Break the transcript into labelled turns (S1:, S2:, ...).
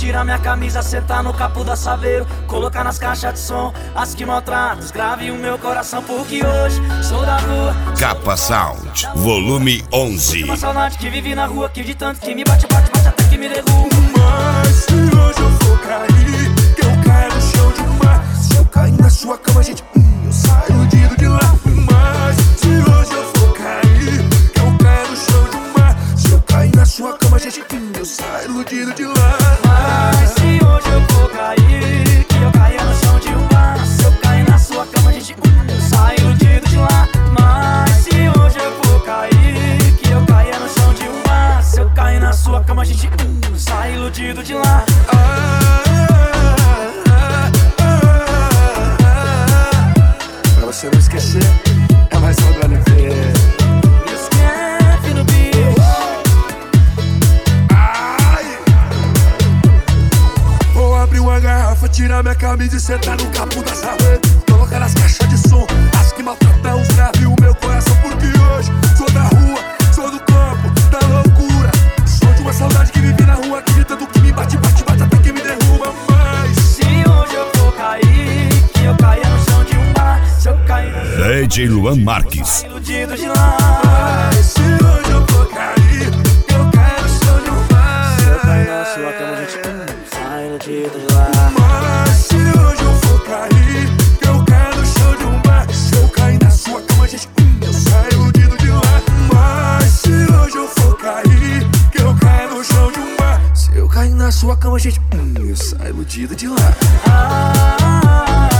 S1: tirar minha camisa, sentar no capô da Saveiro, colocar nas caixas de som as que maltratam, grave o meu coração, porque hoje sou da rua.
S2: Capa Sound, volume 11.
S1: Uma saudade que vive na rua, que de tanto que me bate, bate, bate até que me derruba.
S3: Mas se hoje eu for cair, que eu caio no chão de mar. Se eu cair na sua cama, gente, eu saio iludido de lá. Mas se hoje eu for cair, que eu caio no chão de mar. Se eu cair na sua cama, gente, eu saio iludido de lá.
S1: Mas se hoje eu for cair, que eu caia no chão de um bar. Se eu cair na sua cama, gente, eu saio iludido de lá. Mas se hoje eu for cair, que eu caia no chão de um bar. Se eu cair na sua cama, gente, eu saio iludido de lá.
S3: Pra você não esquecer, é mais só pra ver.
S1: Escreve no beat.
S3: Vou abrir uma garrafa, tirar minha camisa e sentar no capô da Saveiro, colocar nas caixas de som as que maltratam os graves o meu coração, porque hoje sou da rua, sou do campo, da loucura. Sou de uma saudade que vive na rua, acredita do que me bate, bate, bate até que me derruba. Mas
S1: se hoje eu for cair, que eu caia no chão de um bar. Se eu cair no chão,
S2: DJ Luan Marques.
S1: iludido de lá.
S3: mas se hoje eu for cair, eu caio no chão de um bar.
S1: Se eu cair na sua cama, gente, sai iludido de lá.
S3: Mas se hoje eu for cair, que eu caio no chão de um bar. Se eu cair na sua cama, gente, eu saio iludido de lá. Mas se hoje eu for cair, que eu caio no chão de um bar. Se eu cair na sua cama, gente, eu saio iludido de lá.